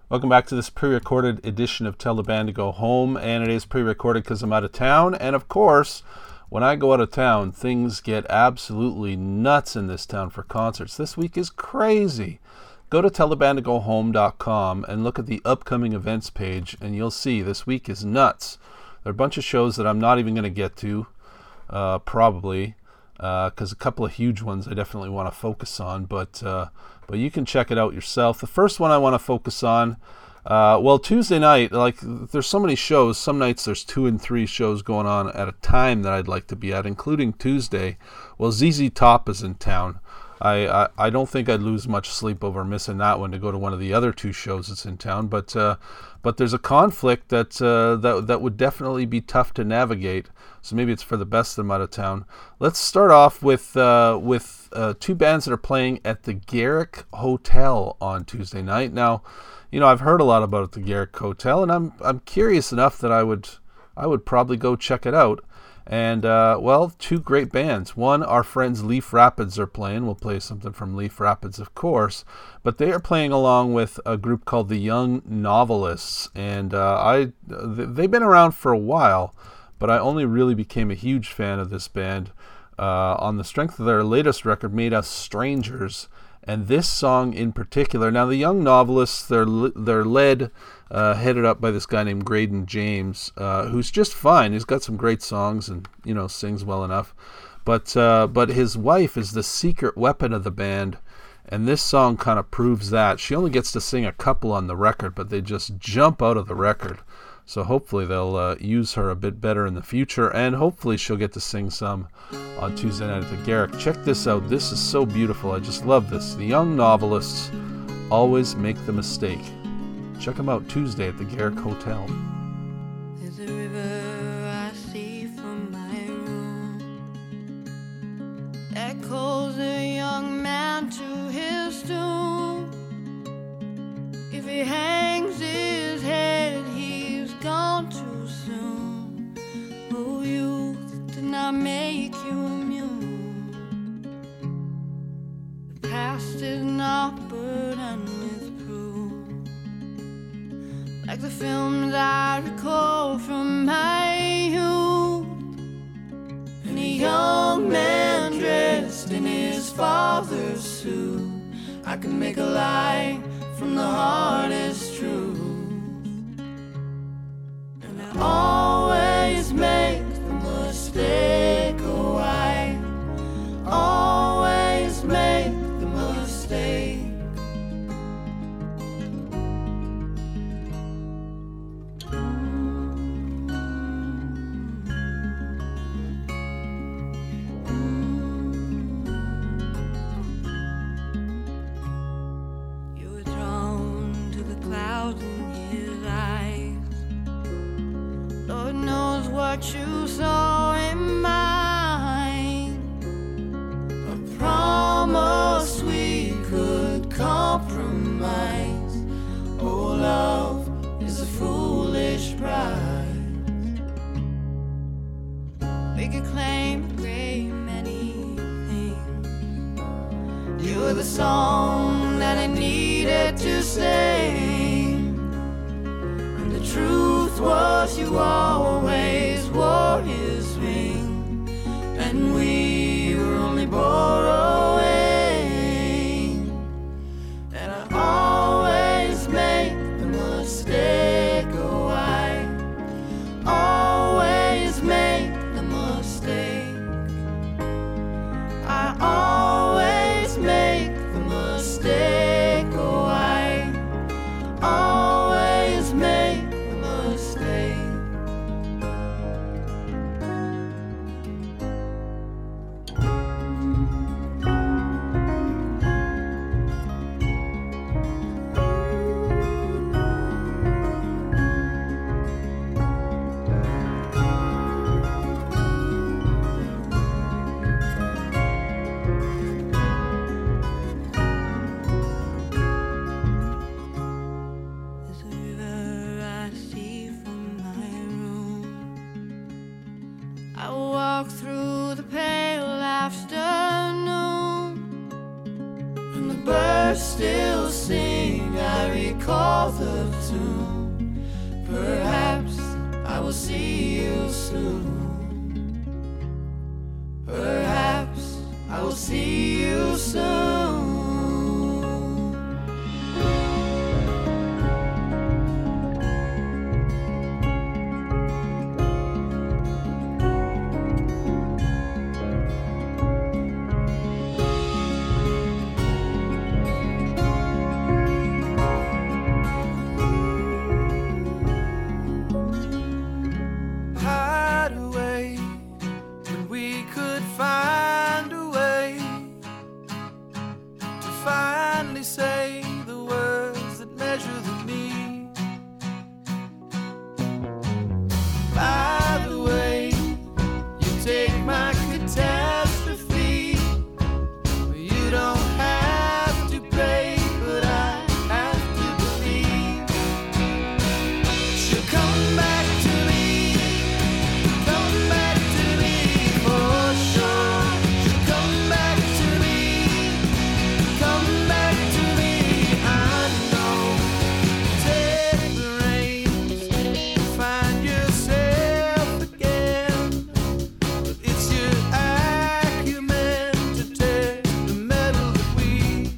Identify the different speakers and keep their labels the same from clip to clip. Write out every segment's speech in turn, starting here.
Speaker 1: Welcome back to this pre-recorded edition of Tell the Band to Go Home, and it is pre-recorded because I'm out of town, and of course, when I go out of town, things get absolutely nuts in this town for concerts. This week is crazy. Go to tellthebandtogohome.com and look at the upcoming events page, and you'll see this week is nuts. There are a bunch of shows that I'm not even going to get to, probably, because a couple of huge ones I definitely want to focus on, but you can check it out yourself. The first one I want to focus on, Tuesday night, there's so many shows. Some nights there's 2 and 3 shows going on at a time that I'd like to be at, including Tuesday. Well, ZZ Top is in town. I don't think I'd lose much sleep over missing that one to go to one of the other 2 shows that's in town, but there's a conflict that would definitely be tough to navigate. So maybe it's for the best that I'm out of town. Let's start off with 2 bands that are playing at the Garrick Hotel on Tuesday night. Now, I've heard a lot about the Garrick Hotel, and I'm curious enough that I would probably go check it out. And 2 great bands. One, our friends Leaf Rapids are playing. We'll play something from Leaf Rapids, of course. But they are playing along with a group called the Young Novelists. And they've been around for a while, but I only really became a huge fan of this band on the strength of their latest record, Made Us Strangers. And this song in particular. Now, the Young Novelists, they're led, headed up by this guy named Graydon James, who's just fine. He's got some great songs and, sings well enough. But his wife is the secret weapon of the band, and this song kind of proves that. She only gets to sing a couple on the record, but they just jump out of the record. So hopefully they'll use her a bit better in the future, and hopefully she'll get to sing some on Tuesday night at the Garrick. Check this out. This is so beautiful. I just love this. The Young Novelists always make the mistake. Check them out Tuesday at the Garrick Hotel.
Speaker 2: There's a river I see from my room that calls a young man to his doom. If he hangs his head, he's gone too soon. Oh, youth did not make you immune. The past is not burdened with proof, like the films I recall from my youth. And a young man dressed in his father's suit, I can make a lie from the hardest truth. And I always make the mistake, oh, I always make the mistake. You were drawn to the clouds in his eyes. Lord knows what you saw in mine. A promise we could compromise. Oh, love is a foolish prize. We could claim a great many things. You were the song that I needed to sing, and the truth was you always wore his ring, and we were only borrowing. And I always make the mistake, oh, I always make the mistake. I always make the mistake, oh, I always make the mistake. There's a river I see from my room. I walk through the pale afternoon, and the birds still sing. I recall all the tune. Perhaps I will see you soon. Perhaps I will see you soon.
Speaker 3: Say the words that measure the need. By the way, you take my catastrophe. You don't have to pray, but I have to believe. She'll come back to me, come back to me for sure. She'll come back to me, come back to me. I know. Take the reins, find yourself again. But it's your acumen to tear the metal that we've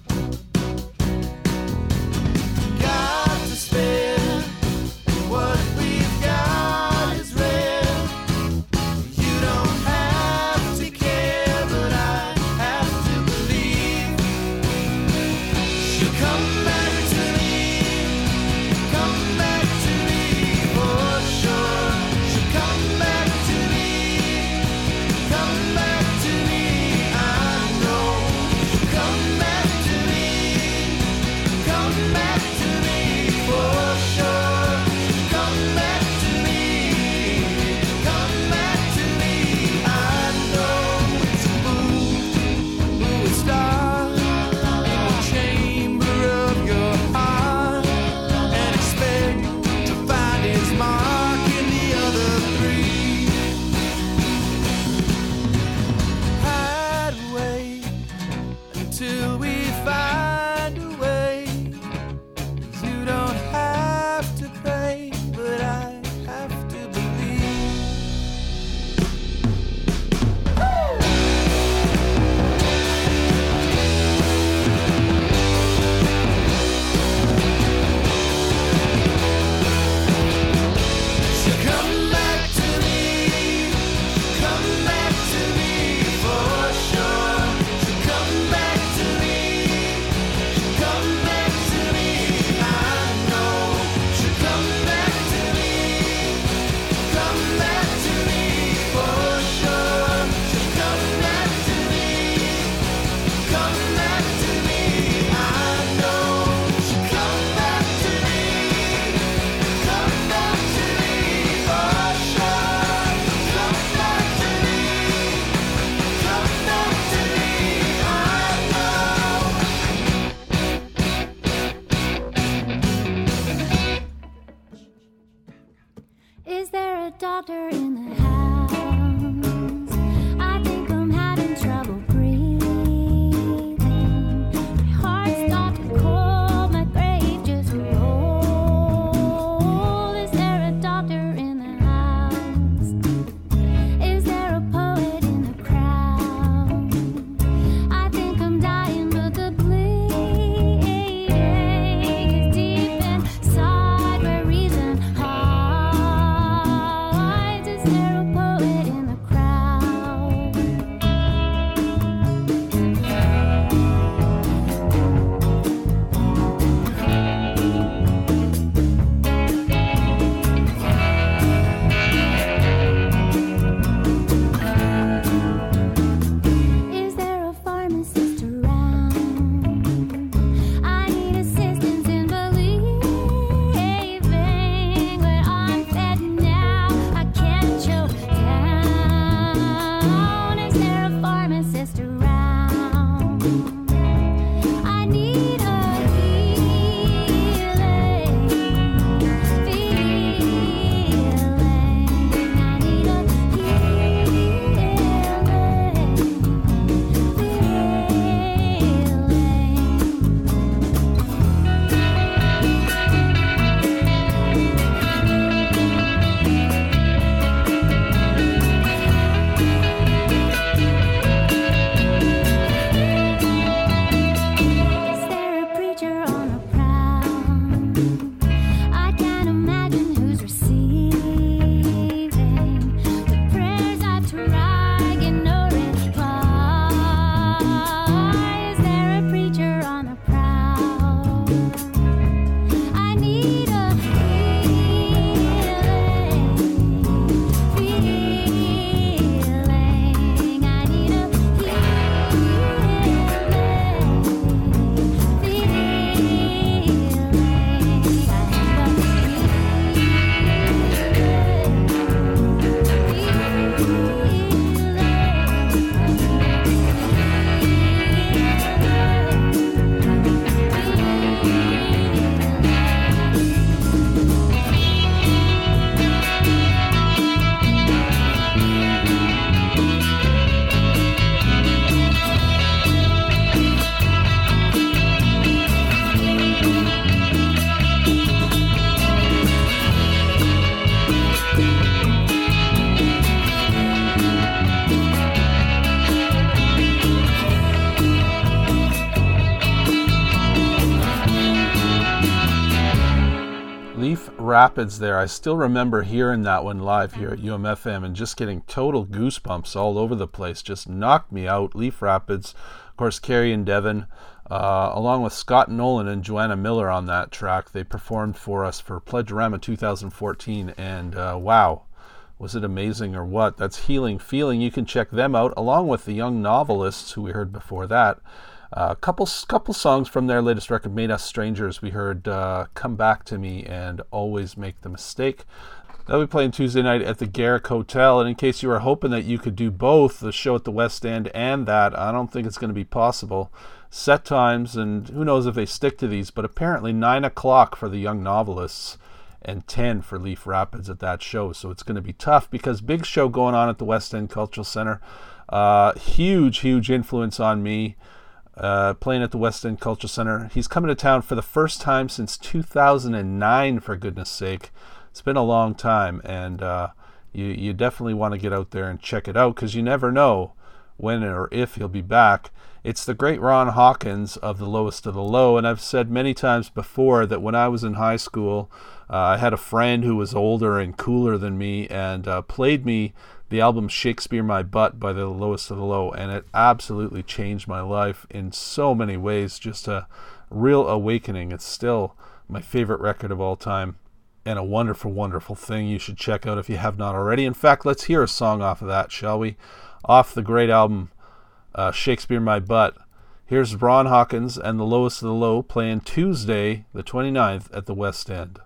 Speaker 3: got to spare. What we've got is rare. You don't have to care, but I have to believe. She'll come back to me, come back to me for sure. She'll come back to me, come back to me. I know. She'll come back to me, come back to me for sure. She'll come back to me, come back to me. I know. It's a moving star in the chamber of your heart, and expect to find his mark in the other three. Hide away until we find a way. You don't have to pray, but I have to believe. She'll come back to me, come back to me for sure. She'll come back to me, come back to me. I know. She'll come back to me, come back to me for sure. She'll come back to me, come back to me. I know. She'll come back to me, come back to me for sure. Come back to me, come back to me. I know.
Speaker 4: Is there a doctor in the house? I think I'm having trouble breathing. My heart stopped cold, my grave just rolled. Is there a doctor in the house? Is there a poet in the crowd? I think I'm dying, but the bleeding is deep inside where reason hides. Is there
Speaker 1: Leaf Rapids there. I still remember hearing that one live here at UMFM and just getting total goosebumps all over the place. Just knocked me out. Leaf Rapids, of course, Carrie and Devin, along with Scott Nolan and Joanna Miller on that track. They performed for us for Pledgerama 2014, and wow, was it amazing or what? That's Healing Feeling. You can check them out, along with the Young Novelists, who we heard before that. A couple songs from their latest record, Made Us Strangers. We heard Come Back to Me and Always Make the Mistake. They'll be playing Tuesday night at the Garrick Hotel, and in case you were hoping that you could do both, the show at the West End and that, I don't think it's going to be possible. Set times, and who knows if they stick to these, but apparently 9 o'clock for the Young Novelists and 10 for Leaf Rapids at that show, so it's going to be tough because big show going on at the West End Cultural Center. Huge influence on me. Playing at the West End Cultural Center. He's coming to town for the first time since 2009, for goodness sake. It's been a long time, and you definitely want to get out there and check it out, because you never know when or if he'll be back. It's the great Ron Hawkins of The Lowest of the Low, and I've said many times before that when I was in high school, I had a friend who was older and cooler than me and played me the album Shakespeare My Butt by The Lowest of the Low, and it absolutely changed my life in so many ways. Just a real awakening. It's still my favorite record of all time, and a wonderful thing you should check out if you have not already. In fact, let's hear a song off of that, shall we? Off the great album Shakespeare My Butt. Here's Ron Hawkins and The Lowest of the Low playing Tuesday the 29th at the West End.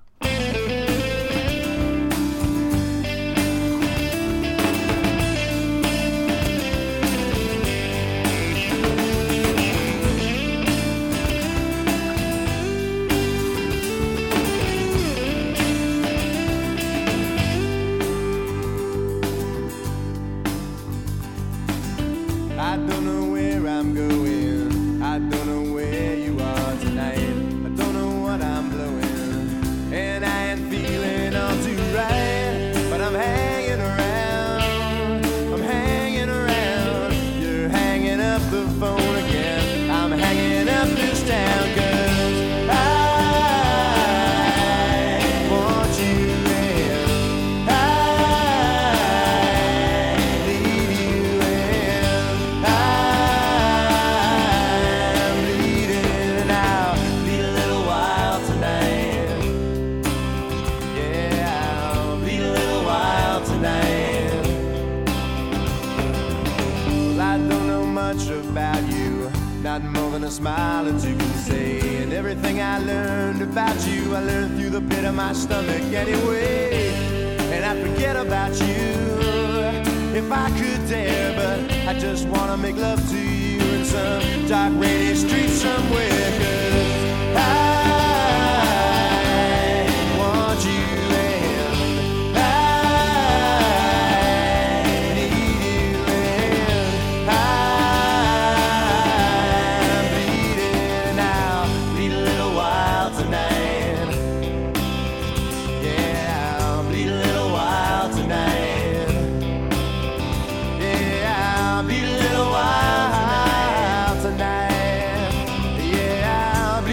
Speaker 3: I don't know where I'm going, I don't know where you are tonight, I don't know what I'm blowing, and I ain't feeling all too right, but I'm hanging around, you're hanging up the phone again, I'm hanging up this town, 'cause I want you and I need you and I'm bleeding and I'll bleed a little while tonight. Yeah, I'll bleed a little while tonight. Well, I don't know much about you, not more than a smile that you can say. And everything I learned about you, I learned through the pit of my stomach anyway. And I forget about you if I could dare, but I just wanna make love to you in some dark rainy street somewhere, 'cause I want you and I need you and I'm bleeding, I'll bleed a little while tonight. Yeah, I'll bleed a little while tonight. Yeah, I'll bleed a little while tonight. Yeah, I'll bleed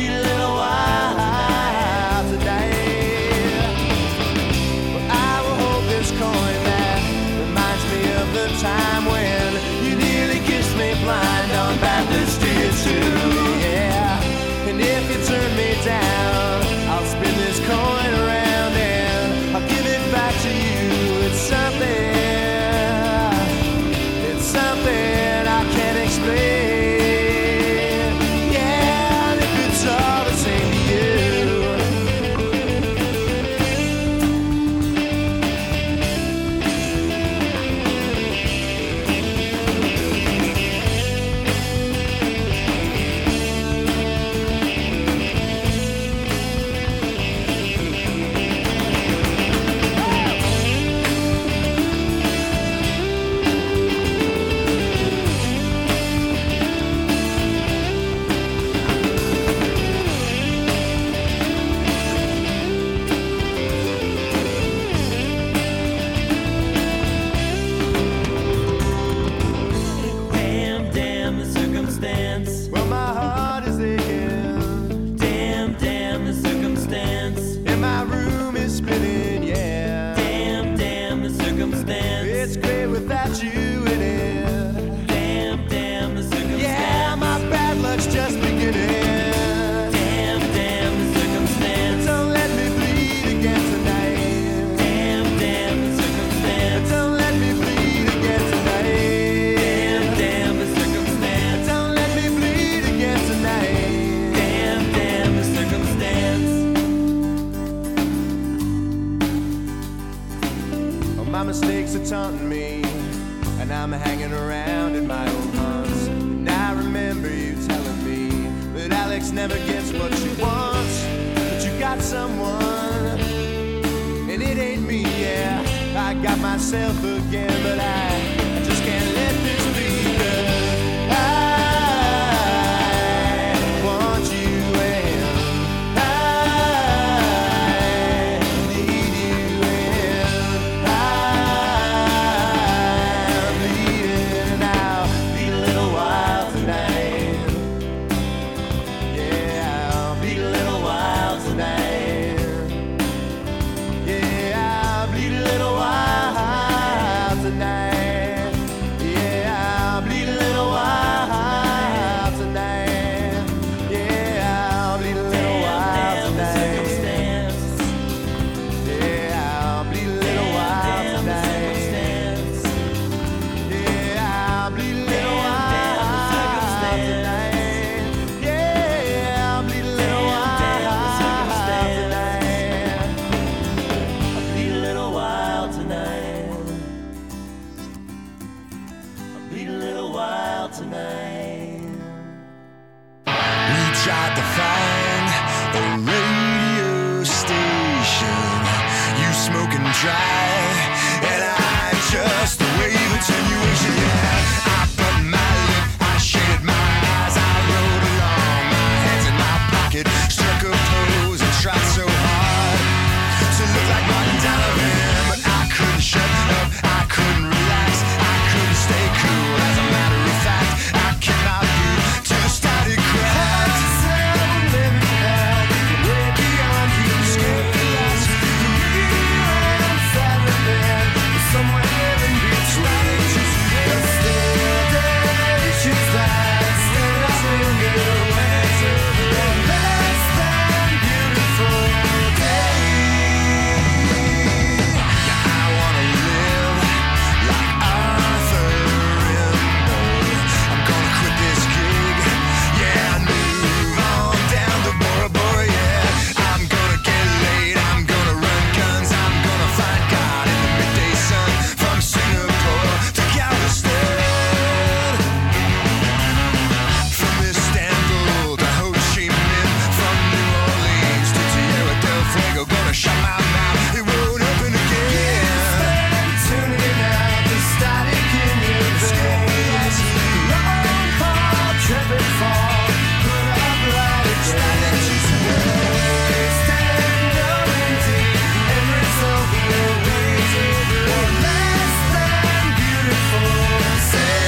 Speaker 3: my mistakes are taunting me, and I'm hanging around in my own haunts. And I remember you telling me that Alex never gets what she wants, but you got someone, and it ain't me, yeah. I got myself again, but I just can't let this be. I want you and I need you and I'm bleeding out. Be a little while tonight. Yeah, I'll be a little while tonight. Yeah, I'll bleed a little while tonight. Yeah, I'll bleed a little while tonight. Yeah, I'll bleed a little while tonight. Yeah, I'll bleed a little while tonight. Yeah, I'll bleed a little while tonight. Yeah, I'll bleed a little while tonight. I'll bleed a little while tonight. I'll bleed a little while tonight. We tried to find a radio station. You smoking dry, and I just wave attenuation. Yeah, I put my lip, I shaded my eyes, I rolled along, my hands in my pocket, struck a pose and tried so hard to look like Martin Donovan, but I couldn't shut up, I couldn't relax, I couldn't stay cool. As a matter of fact, I kept my view to the static cracks. Living hell, way beyond you, scared to last. Somewhere in between, but still there issues that still linger when it's over. Less than beautiful day. Now I wanna live like Arthur Rimbaud. I'm gonna quit this gig, yeah, and move on down to Bora Bora, yeah. I'm gonna get laid, I'm gonna run guns, I'm gonna find God in the midday sun. From Singapore to Galveston, from Istanbul to Ho Chi Minh, from New Orleans to Tierra del Fuego, gonna shut my mouth, it won't open again. Tuning out the static in your veins, long haul, traffic fall, put up light again. Stand up empty, everything's over, wait over, less than beautiful. Say.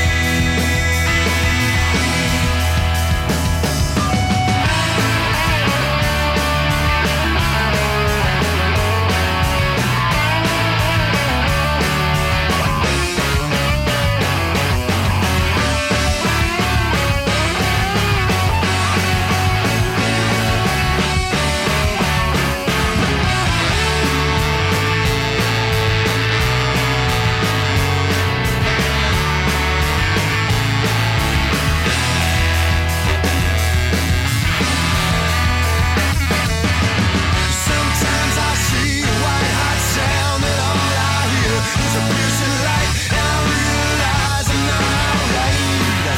Speaker 3: Sometimes I see a white hot sound, and all I hear is a piercing light, and I realize I'm not right.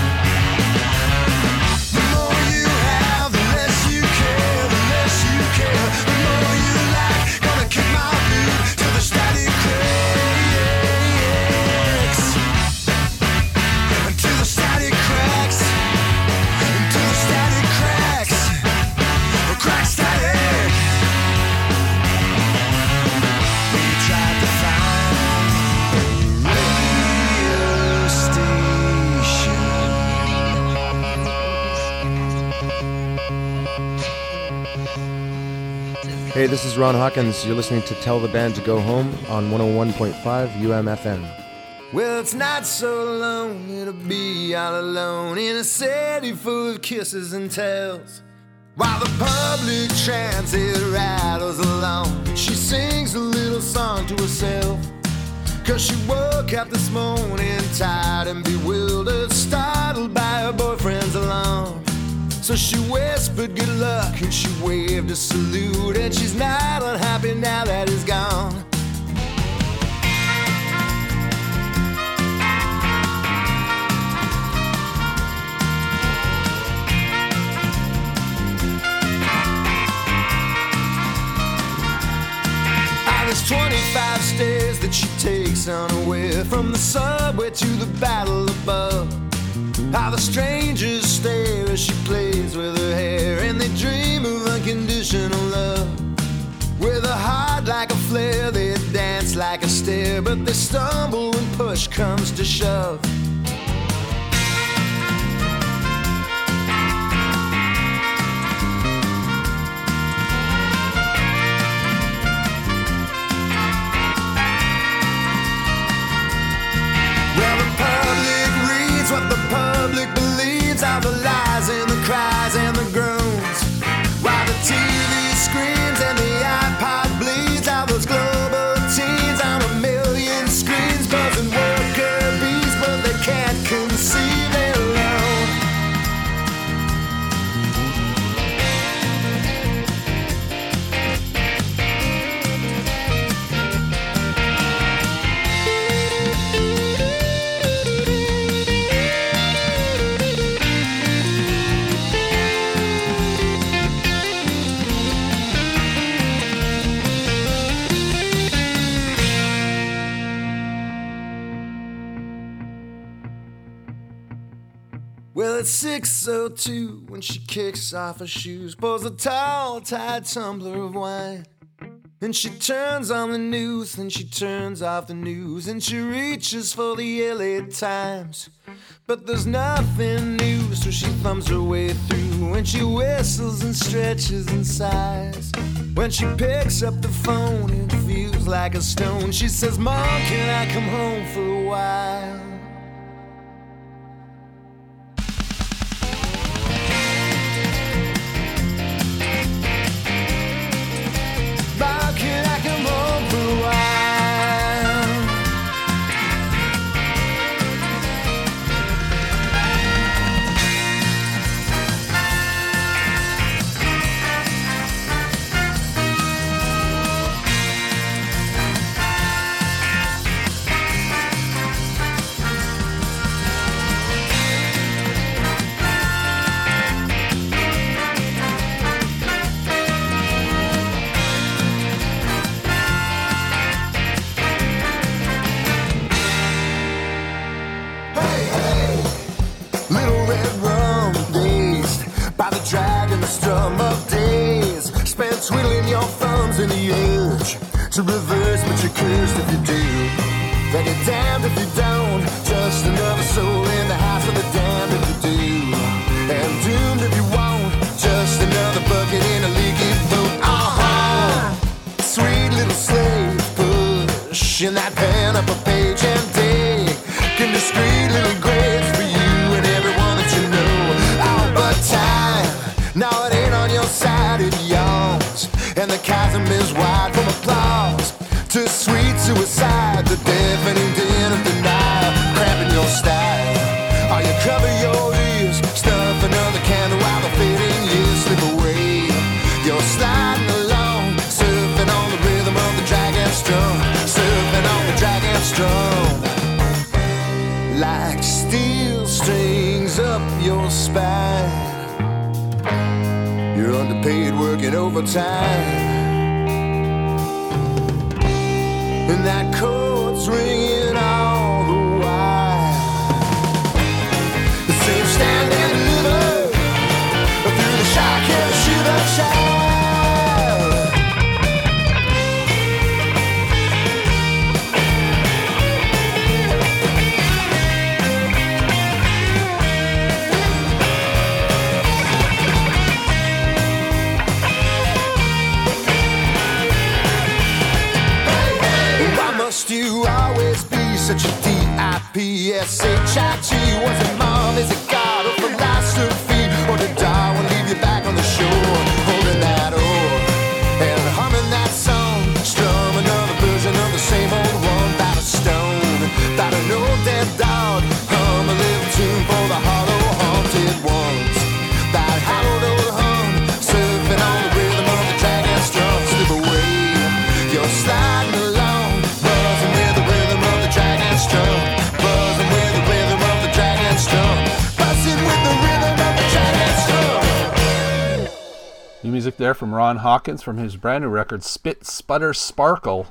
Speaker 3: The more you have, the less you care, the less you care, the more you lack. Gonna kick my boot to the static cracks, until the static cracks, until the static cracks, the crack static. We tried to find a radio station.
Speaker 5: Hey, this is Ron Hawkins. You're listening to Tell the Band to Go Home on 101.5 UMFM.
Speaker 3: Well, it's not so lonely to be all alone in a city full of kisses and tells. While the public transit rattles along, she sings a little song to herself. 'Cause she woke up this morning tired and bewildered, startled by her boyfriend's alarm. So she whispered good luck and she waved a salute, and she's not unhappy now that he's gone. there's 25 stairs that she takes unaware, from the subway to the battle above. How the strangers stare as she plays with her hair, and they dream of unconditional love. With a heart like a flare, they dance like a stare, but they stumble when push comes to shove. Well, the public reads what the public believes, all the lies and the cries and the groans, while the TV screams and the iPod bleeds, all those global teens on a million screens, buzzing worker bees, but they can't conceive it alone. Well, it's 6:02 when she kicks off her shoes, pours a tall, tight tumbler of wine, and she turns on the news, then she turns off the news, and she reaches for the LA Times. But there's nothing new, so she thumbs her way through, and she whistles and stretches and sighs. When she picks up the phone, it feels like a stone. She says, "Mom, can I come home for a while?" Mom, can I come home for a while? Little red rum dazed by the drag and the strum of days, spent twiddling your thumbs in the urge to reverse, but you're cursed if you do. Then you're damned if you don't. Just another soul in the house of the damned if you do, and doomed if you won't. Just another bucket in a leaky boat. Sweet little slave, pushing that pen up a page and dig, can discreet little graves for you and everyone that you know. Oh, but time, now it ain't on your side, it yawns, and the chasm is wide from applause to sweet suicide, the deafening din of denial, cramping your style. Or you cover your ears, stuff another candle while the fading years slip away. You're sliding along, surfing on the rhythm of the dragon strum, surfing on the dragon strum. Like steel strings up your spine, you're underpaid working overtime, and that chord's ringing all the while. The same stand and deliver through the shock and the shiver child. Why must you always be such a D-I-P-S-H-I-T? Was it mom, is it God, or philosophy, or did Darwin leave you back on the shore, holding that oar and humming that song, strum another version of the same old one, about a stone, about an old dead dog, hum a little tune for the hollow haunted ones, that hallowed old hum, surfing on the rhythm of the dragon strum, slip away, you're sliding along, buzzing with the rhythm of the dragon strum, buzzing with the rhythm of the dragon strum, buzzing with the rhythm of the dragon strum.
Speaker 1: New music there from Ron Hawkins from his brand new record Spit, Sputter, Sparkle.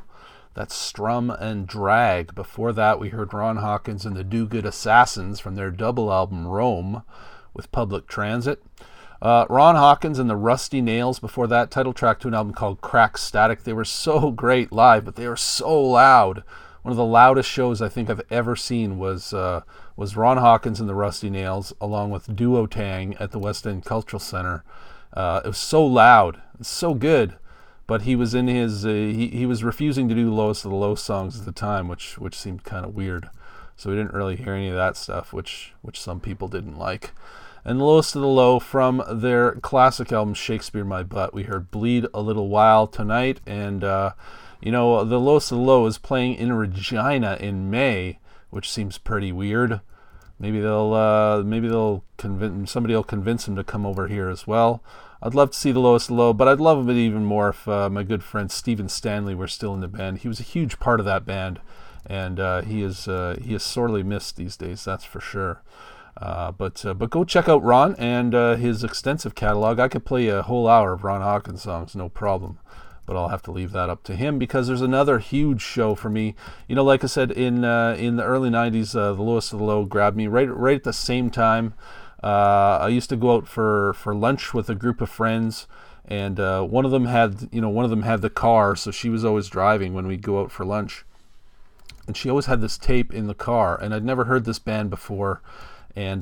Speaker 1: That's Strum and Drag. Before that, we heard Ron Hawkins and the Do Good Assassins from their double album Rome with Public Transit. Ron Hawkins and the Rusty Nails before that, title track to an album called Crack Static. They were so great live, but they were so loud. One of the loudest shows I think I've ever seen was Ron Hawkins and the Rusty Nails along with Duo Tang at the West End Cultural Center. It was so loud, so good, but he was in his he was refusing to do the Lowest of the Low songs at the time, which seemed kind of weird. So we didn't really hear any of that stuff, which some people didn't like. And Lowest of the Low from their classic album Shakespeare My Butt, we heard Bleed a Little While tonight, and the Lowest of the Low is playing in Regina in May, which seems pretty weird. Maybe they'll convince somebody will convince him to come over here as well. I'd love to see the Lowest of the Low, but I'd love it even more if my good friend Stephen Stanley were still in the band. He was a huge part of that band, and he is sorely missed these days, that's for sure. But go check out Ron and his extensive catalog. I could play a whole hour of Ron Hawkins songs, no problem. But I'll have to leave that up to him because there's another huge show for me. Like I said, in the early 90s, the Lowest of the Low grabbed me right at the same time. I used to go out for lunch with a group of friends, and one of them had the car, so she was always driving when we'd go out for lunch. And she always had this tape in the car, and I'd never heard this band before. And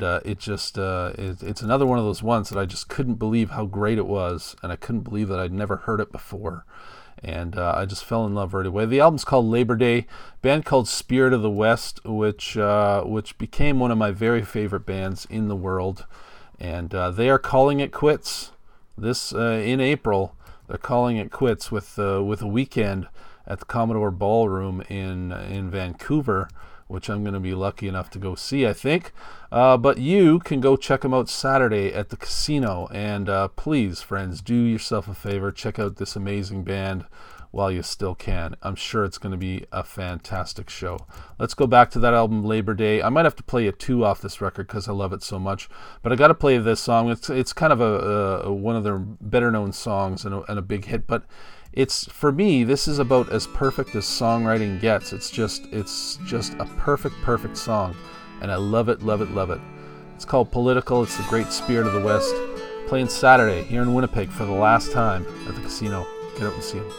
Speaker 1: it's another one of those ones that I just couldn't believe how great it was, and I couldn't believe that I'd never heard it before. And I just fell in love right away. The album's called Labor Day, band called Spirit of the West, which became one of my very favorite bands in the world. And they are calling it quits. This in April, they're calling it quits with a weekend at the Commodore Ballroom in Vancouver, which I'm going to be lucky enough to go see, I think. But you can go check them out Saturday at the casino. And please, friends, do yourself a favor. Check out this amazing band while you still can. I'm sure it's going to be a fantastic show. Let's go back to that album, Labor Day. I might have to play a 2 off this record because I love it so much. But I got to play this song. It's kind of a one of their better-known songs and a big hit. But for me, this is about as perfect as songwriting gets. It's just a perfect song, and I love it. It's called Political. It's the Great Spirit of the West, playing Saturday here in Winnipeg for the last time at the casino. Get out and see them.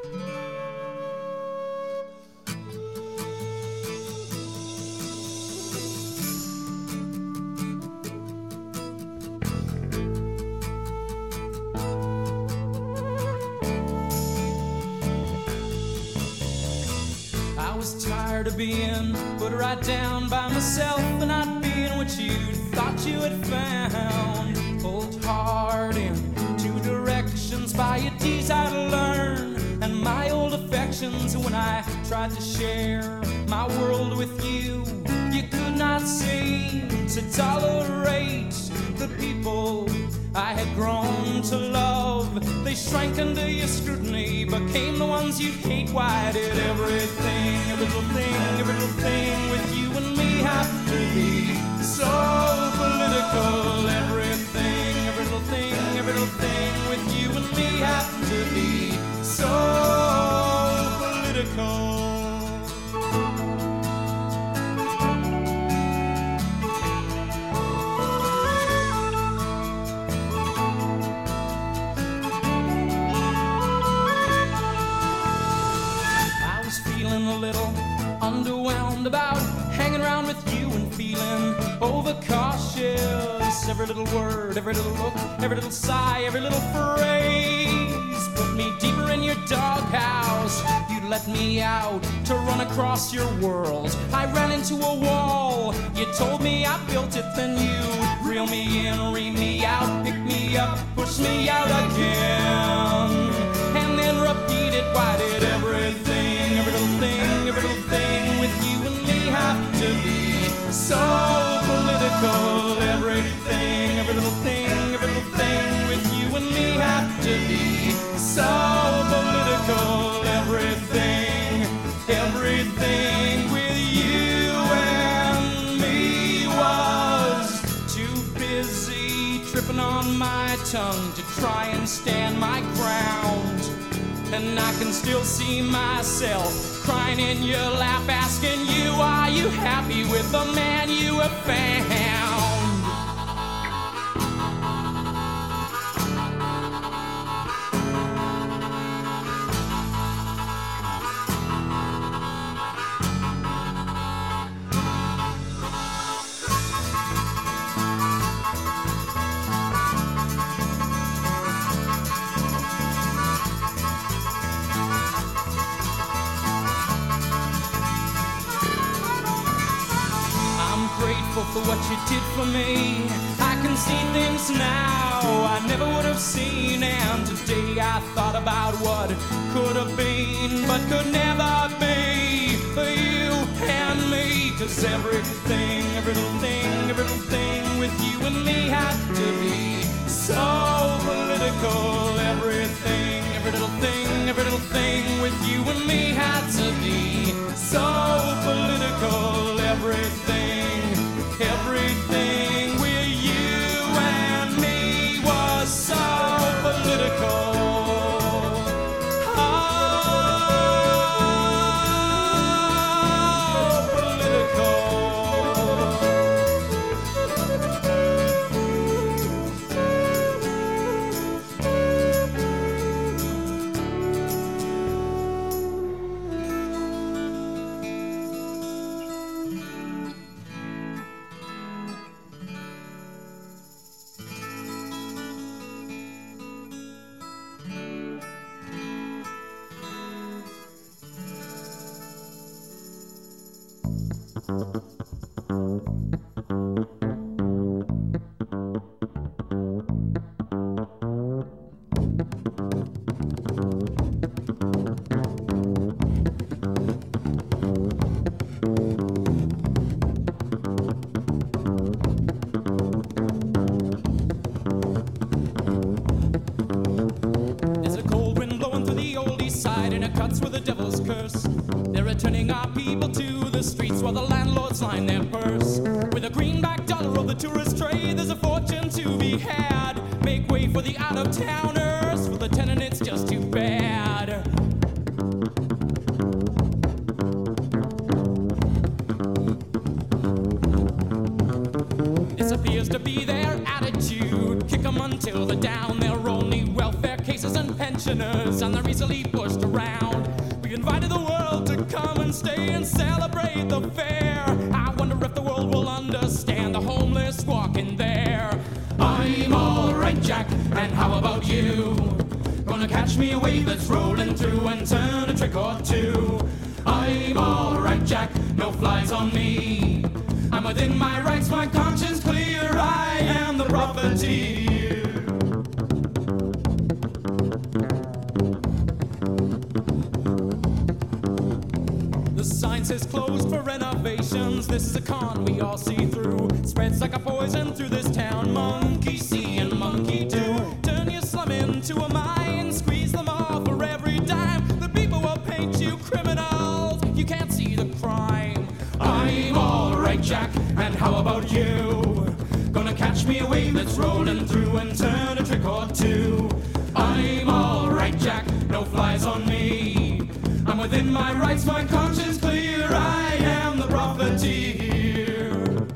Speaker 6: Of being put right down by myself and not being what you thought you had found. Pulled hard in 2 directions by a desire to learn and my old affections. When I tried to share my world with you, you could not seem to tolerate the people I had grown to love. They shrank under your scrutiny, became the ones you'd hate. Why did everything, every little thing with you and me have to be so political? Everything, every little thing with you and me have to be so political. Underwhelmed about hanging around with you and feeling overcautious. Every little word, every little look, every little sigh, every little phrase put me deeper in your doghouse. You'd let me out to run across your world. I ran into a wall. You told me I built it, then you reel me in, ream me out, pick me up, push me out again, and then repeat it. Why did everything, every little thing with you and me have to be so political? Everything, every little thing with you and me have to be so political. Everything with you and me was too busy tripping on my tongue to try and stand my ground. And I can still see myself crying in your lap, asking you, are you happy with the man you have found? For what you did for me, I can see things now I never would have seen. And today I thought about what could have been, but could never be for you and me. 'Cause everything, every little thing with you and me had to be so political. Everything, every little thing with you and me had to be so political. Everything with you and me was so political. Oh, political. There's a cold wind blowing through the old east side, and it cuts with the devil's curse. They're returning our people to the streets while the landlords line their purse. With a greenback dollar of the tourist trade, there's a fortune to be had. Make way for the out-of-towners, for the tenant it's just too bad. This appears to be their attitude. Kick 'em until they're down. They're only welfare cases and pensioners, and they're easily pushed around. We invited the world to come and stay and celebrate the fair. I wonder if the world will understand the homeless walking there. I'm alright, Jack, and how about you? Gonna catch me a wave that's rolling through and turn a trick or two. I'm alright, Jack, no flies on me. I'm within my rights, my conscience clear. I am the profiteer. The sign says closed for renovations. This is a con we all see through. Spreads like a poison through this town. Monkey see and monkey do. Turn your slum into a mine. Squeeze them all for every dime. The people will paint you criminals. You can't see the crime. I'm alright, Jack, and how about you? Gonna catch me a wave that's rolling through and turn a trick or two. I'm alright, Jack, no flies on me. I'm within my rights, my conscience clear. I am the profiteer.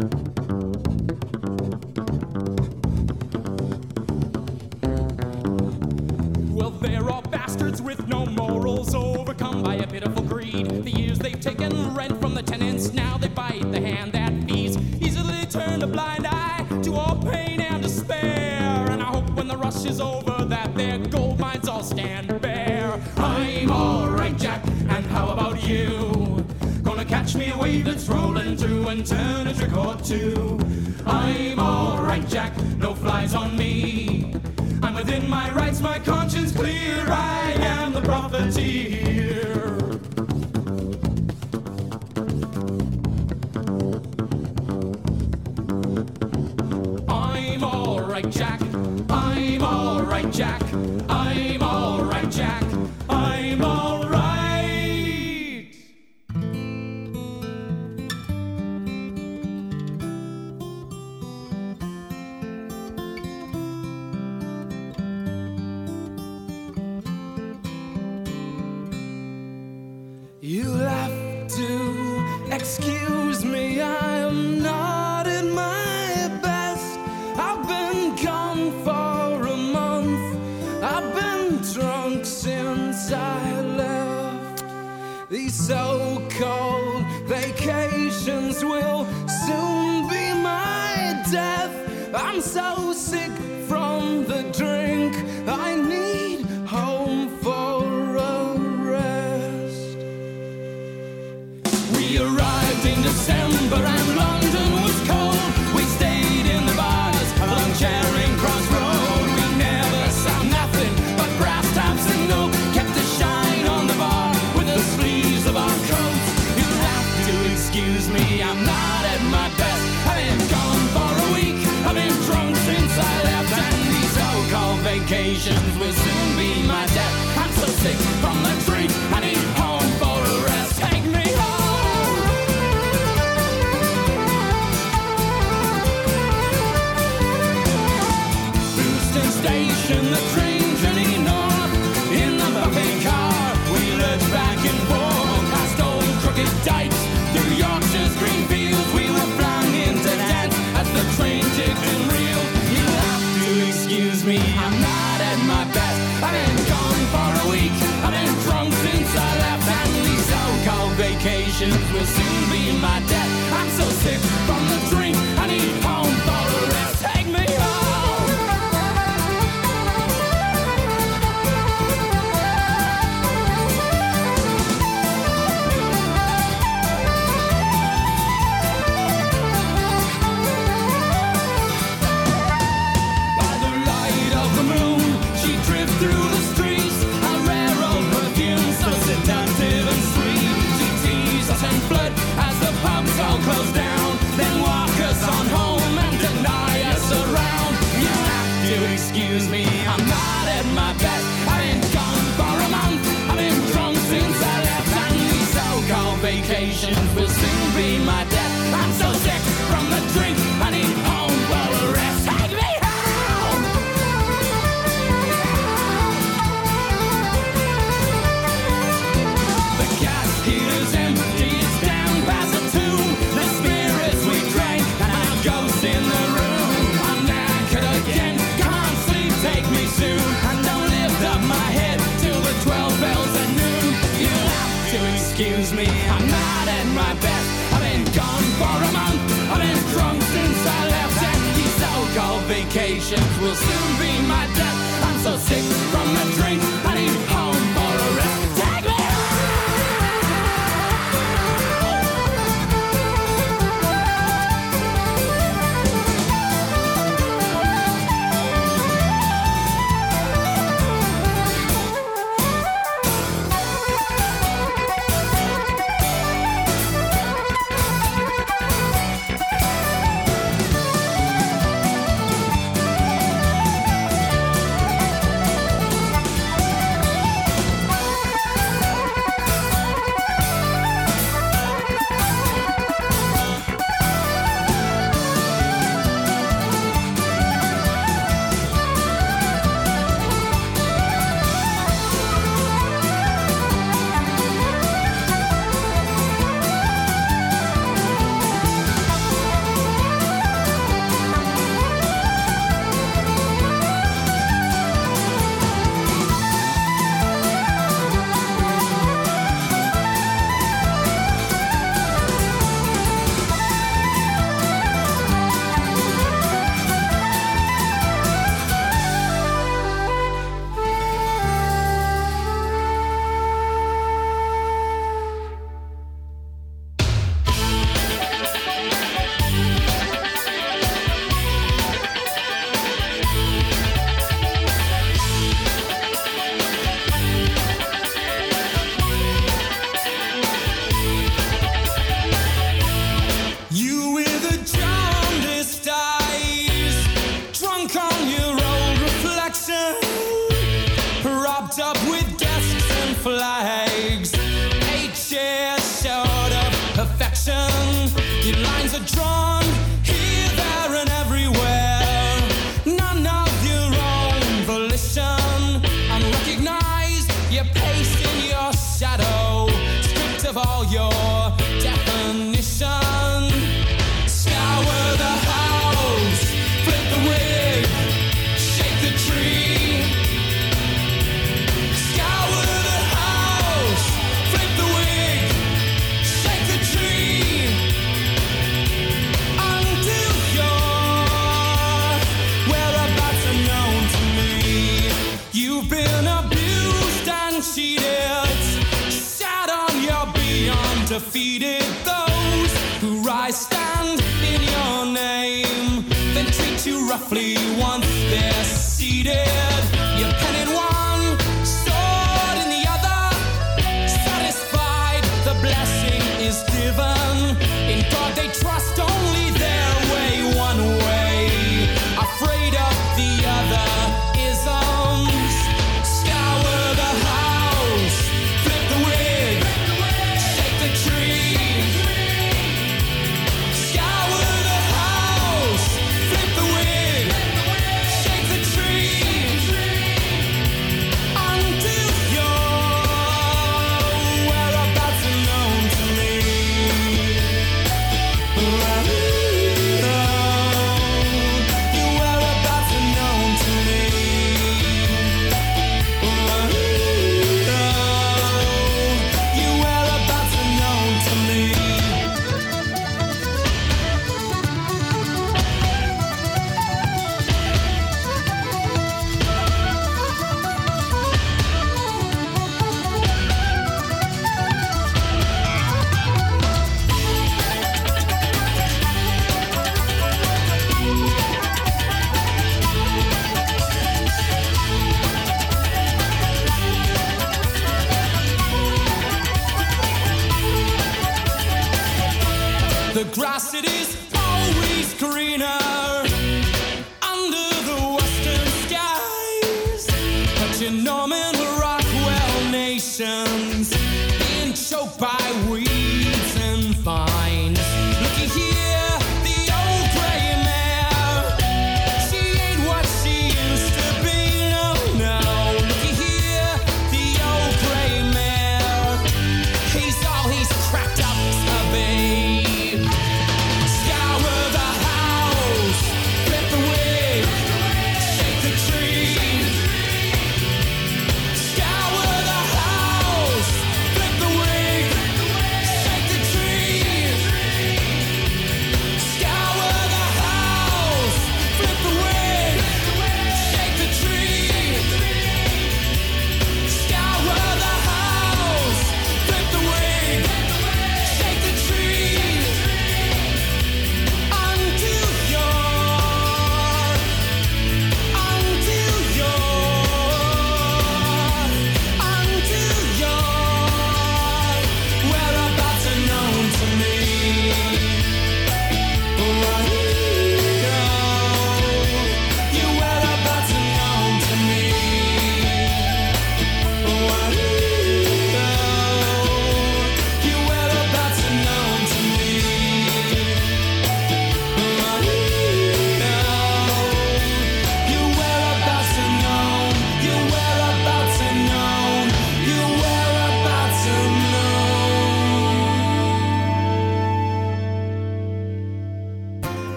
Speaker 6: Well, they're all bastards with no morals, overcome by a pitiful greed. The years they've taken rent from the tenants, now they bite the hand that feeds. Easily turn a blind eye to all pain and despair. And I hope when the rush is over that their gold mines all stand bare. I'm alright, Jack, and how about you? Gonna catch me a wave that's rolling through and turn a trick or two. I'm alright, Jack, no flies on me. I'm within my rights, my conscience clear. I am the profiteer. I'm alright, Jack. I'm alright, Jack. I'm alright, Jack. I'm alright. so cold. Vacations will soon be my death. I'm so sick from the drink. I need home for a rest. We arrived in December and London was cold. We stayed in the bars along Charing Cross Road. We never saw nothing but brass taps and oak. Kept the shine on the bar with the sleeves of our coats. You'll have to excuse me, I'm not at my best. I've been gone for a week, I've been drunk since I left. And these so-called vacations will soon be my death. I'm so sick from the drink, I need home for a rest. Take me home. Euston Station, the train journey north. In the buffet car, we lurched back and forth past old crooked dikes, through Yorkshire's green fields. We were flung into dance as the train ticked and reeled. You'll have to excuse me, I'm not at my best. I've been gone for a week, I've been drunk since I left. And these so-called vacations will soon be my death. I'm so sick from the drink, I need home for a rest. Take me home. By the light of the moon, she drifted through the streets. A rare old perfume, so seductive and sweet. She teased us and flirt as the pubs all closed down. Then walk us on home and deny us around. You have to excuse me, I'm not at my best. I've been gone for a month, I've been drunk since I left. And these so-called vacations will soon be my death. I'm so sick from the drink, I need home for a rest. Take me home. The gas heater's empty, it's down past the tomb. The spirits we drank and our ghosts in the room. I'm knackered again, come on sleep, take me soon. And don't lift up my head till the 12 bells at noon. You'll have to excuse me, I'm not at my best. I've been gone for a month, I've been drunk since I left. And these so-called vacations will soon be my death. I'm so sick from the drink, I need home for a rest. Take me flags, 8 chairs short of perfection. Your lines are drawn here, there, and everywhere. None of your own volition. Unrecognized, you pace in your shadow, stripped of all your definition. Scour the house, flip the wig, shake the tree. Scour the house, flip the wig, it. Shout on your beyond defeated those who rise stand in your name, then treat you roughly once they're seated. Your pen in one, sword in the other. Satisfied, the blessing is given. In God they trust, only their way, one way. Afraid of the other isms. Scour the house, flip the wig, shake the tree. Scour the house, flip the wig, shake the tree. Until your whereabouts are known to me. Your whereabouts are known to me. Your whereabouts are known to me. The grass it is always greener under the western skies. But you know, man, Rockwell nations being choked by weeds and vines. Looky here, the old gray mare. She ain't what she used to be, no, no. Looky here, the old gray mare. He's all he's cracked up to be. Scour the house, flip the wig, shake the tree. Scour the house,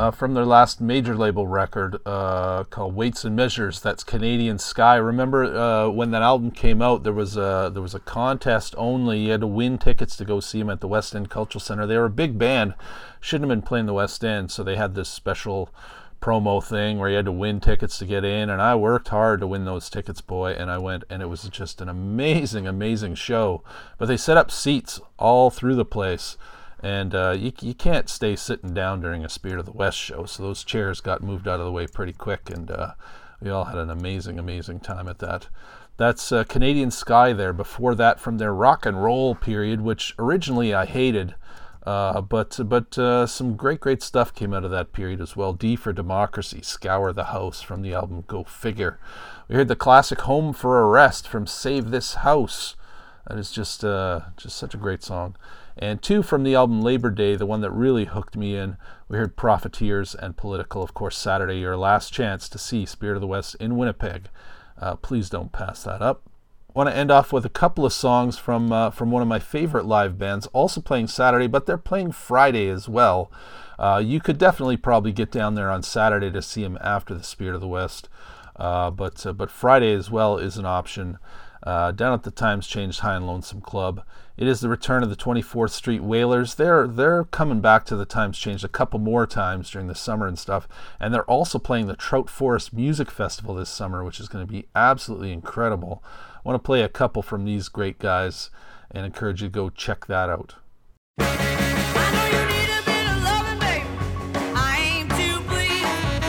Speaker 1: from their last major label record called Weights and Measures. That's Canadian Sky. Remember when that album came out, there was a contest only. You had to win tickets to go see them at the West End Cultural Centre. They were a big band, shouldn't have been playing the West End, so they had this special promo thing where you had to win tickets to get in, and I worked hard to win those tickets, boy, and I went, and it was just an amazing show. But they set up seats all through the place, and you can't stay sitting down during a Spirit of the West show, so those chairs got moved out of the way pretty quick, and we all had an amazing time at that. That's Canadian Sky there. Before that, from their rock and roll period, which originally I hated, but some great stuff came out of that period as well. D for Democracy, Scour the House, from the album Go Figure. We heard the classic Home for a Rest from Save This House. That is just such a great song. And two from the album Labor Day, the one that really hooked me in, we heard Profiteers and Political. Of course, Saturday, your last chance to see Spirit of the West in Winnipeg. Please don't pass that up. I want to end off with a couple of songs from one of my favorite live bands, also playing Saturday, but they're playing Friday as well. You could definitely probably get down there on Saturday to see them after the Spirit of the West, but Friday as well is an option. Down at the Times Changed High and Lonesome Club. It is the return of the 24th Street Whalers. They're coming back to the Times Changed a couple more times during the summer and stuff, and they're also playing the Trout Forest Music Festival this summer, which is going to be absolutely incredible. I want to play a couple from these great guys and encourage you to go check that out.
Speaker 2: I know you need a bit of loving, baby. I aim to please.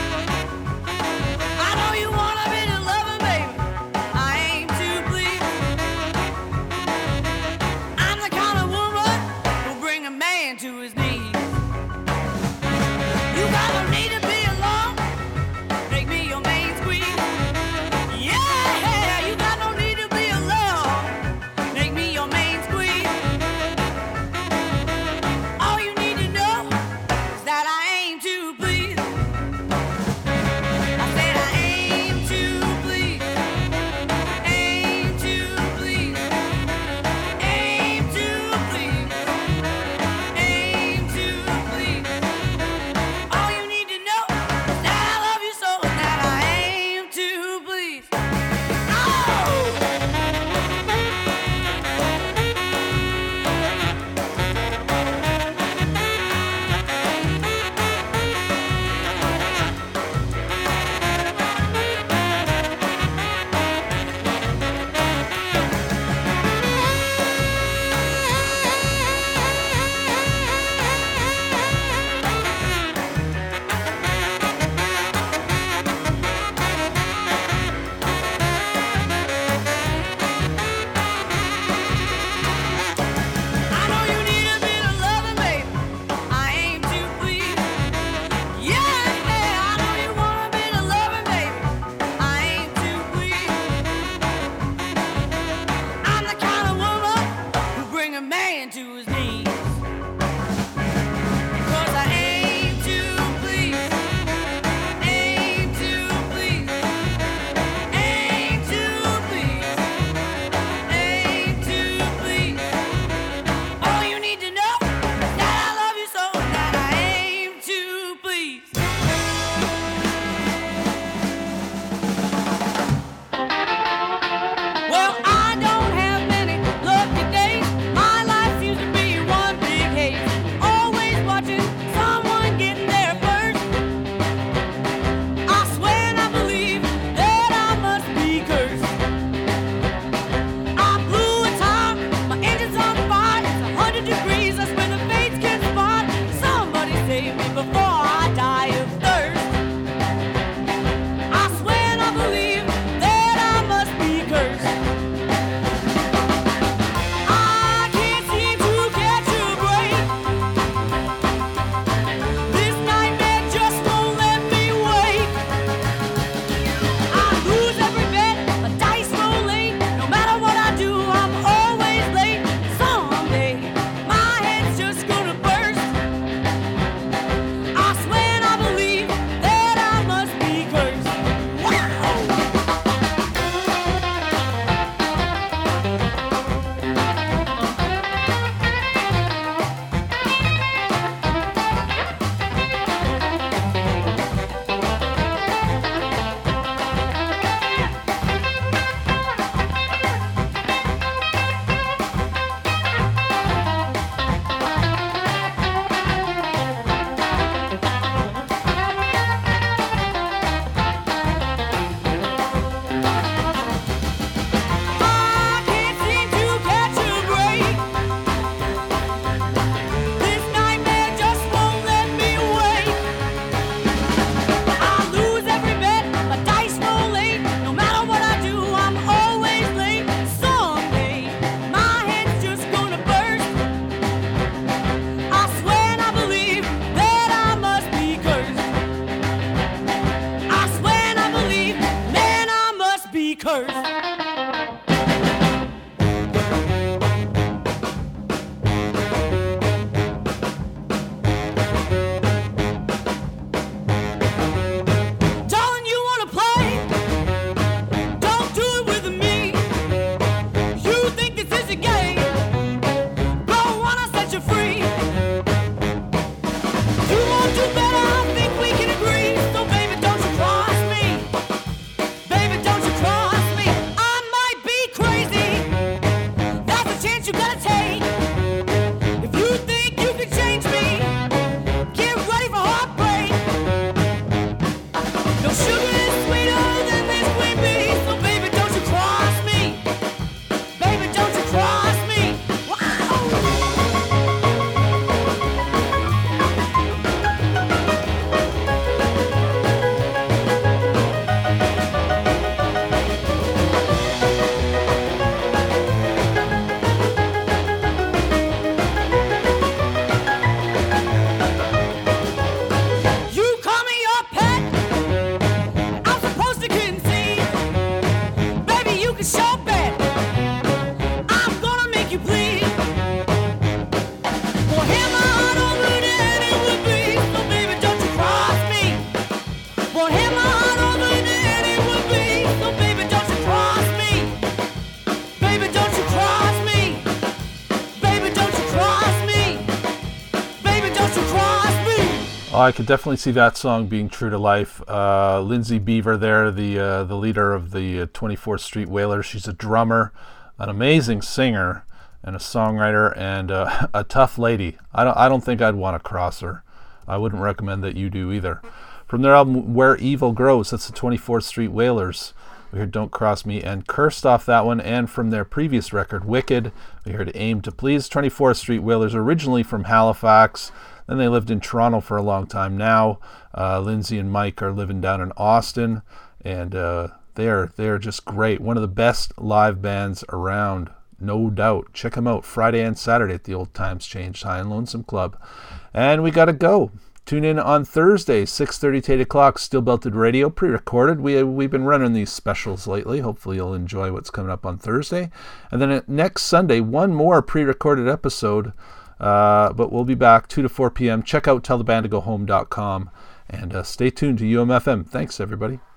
Speaker 2: I know you want a bit of loving, baby. I aim to please. I'm the kind of woman who'll bring a man to his knees. You got no need to be alone. Make me your main squeeze. Yeah, you got no need to be alone. Make me your main squeeze.
Speaker 1: Oh, I could definitely see that song being true to life. Lindsay Beaver there, the leader of the 24th Street Wailers. She's a drummer, an amazing singer, and a songwriter, and a tough lady. I don't think I'd want to cross her. I wouldn't recommend that you do either. From their album Where Evil Grows, that's the 24th Street Wailers. We heard Don't Cross Me and Cursed off that one. And from their previous record, Wicked, we heard Aim to Please. 24th Street Wailers, originally from Halifax. Then they lived in Toronto for a long time now. Lindsay and Mike are living down in Austin. And they are just great. One of the best live bands around, no doubt. Check them out Friday and Saturday at the Old Times Change High and Lonesome Club. And we got to go. Tune in on Thursday, 6:30 to 8 o'clock, Steel Belted Radio, pre-recorded. We've been running these specials lately. Hopefully you'll enjoy what's coming up on Thursday. And then next Sunday, one more pre-recorded episode, but we'll be back 2 to 4 p.m. Check out tellthebanddtogohome.com and stay tuned to UMFM. Thanks, everybody.